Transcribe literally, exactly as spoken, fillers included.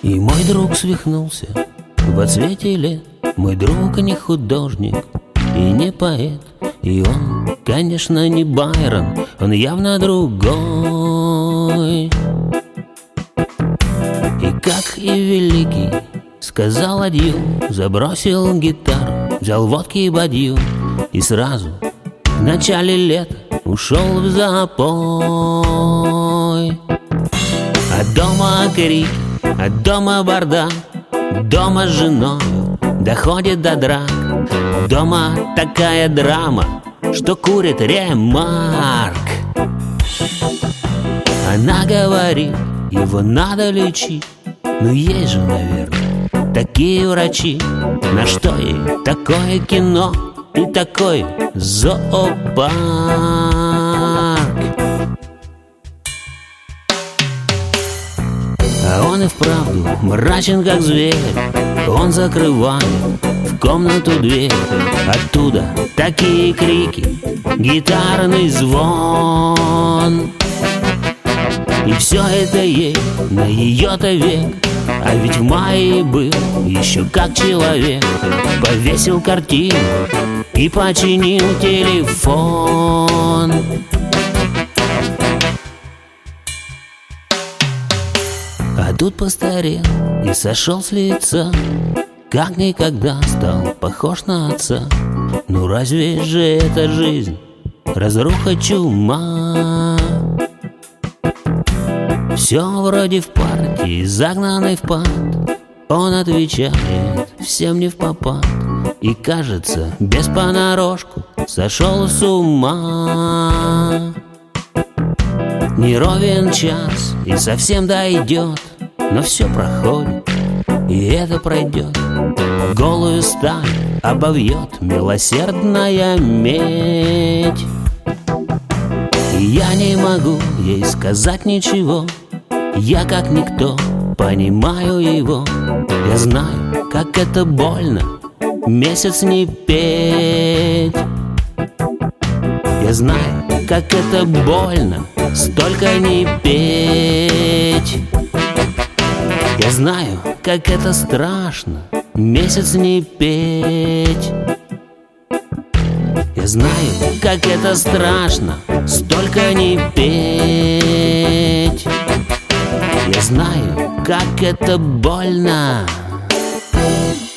И мой друг свихнулся во цвете лет. Мой друг не художник и не поэт. И он, конечно, не Байрон, он явно другой. И как и великий сказал адью, забросил гитару, взял водки и бадью. И сразу в начале лета ушел в запой. От дома крики, от дома бардак, дома с женой доходит до драк. Дома такая драма, что курит ремарк. Она говорит, его надо лечить. Ну есть же, наверное, такие врачи. На что ей такое кино и такой зоопарк? А он и вправду мрачен, как зверь. Он закрывает в комнату дверь. Оттуда такие крики, гитарный звон. И все это ей на ее-то век. А ведь в мае был еще как человек. Повесил картину и починил телефон. А тут постарел и сошел с лица, как никогда стал похож на отца. Ну разве же это жизнь? Разруха, чума. Все вроде в партии, загнанный в пад. Он отвечает всем не впопад. И кажется, без понарошку сошел с ума. Не ровен час и совсем дойдет, но все проходит, и это пройдет. Голую сталь обовьет милосердная медь. И я не могу ей сказать ничего. Я как никто понимаю его. Я знаю, как это больно месяц не петь. Я знаю, как это больно столько не петь. Я знаю, как это страшно месяц не петь. Я знаю, как это страшно столько не петь. Я знаю, как это больно.